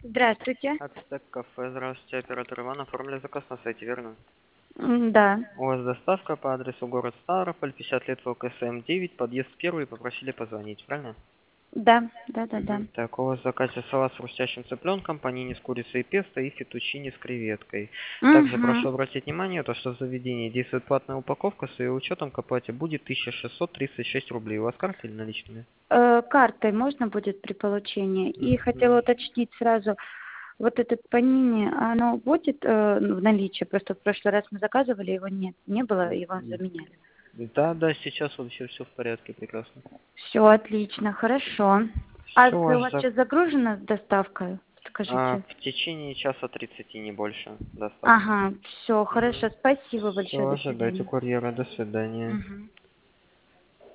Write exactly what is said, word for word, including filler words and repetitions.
Здравствуйте. Ацтек кафе, здравствуйте, оператор Иван, оформили заказ на сайте, верно? М, Да, У вас доставка по адресу город Ставрополь, пятьдесят лет ВКСМ девять, подъезд первый, попросили позвонить, правильно? да, да, да, да. Мгм. Так, у вас в заказе салат с хрустящим цыпленком, панини с курицей и песто и фетучини с креветкой. Также Угу. прошу обратить внимание, то, что в заведении действует платная упаковка, с ее учетом к оплате будет тысяча шестьсот тридцать шесть рублей. У вас карта или наличными? Э, картой можно будет при получении? И Мгм. хотела уточнить сразу, вот этот панини, оно будет э, в наличии? Просто в прошлый раз мы заказывали, его нет, не было, его заменяли. Да, да, сейчас вообще все в порядке, прекрасно. Все отлично, хорошо. А Все, с- у ваш вас зак... сейчас загружена доставка? А, Скажите. в течение часа тридцати, не больше, доставка. Ага, все, хорошо, спасибо большое, Все, до ожидайте свидания. курьера, до свидания. Мгм.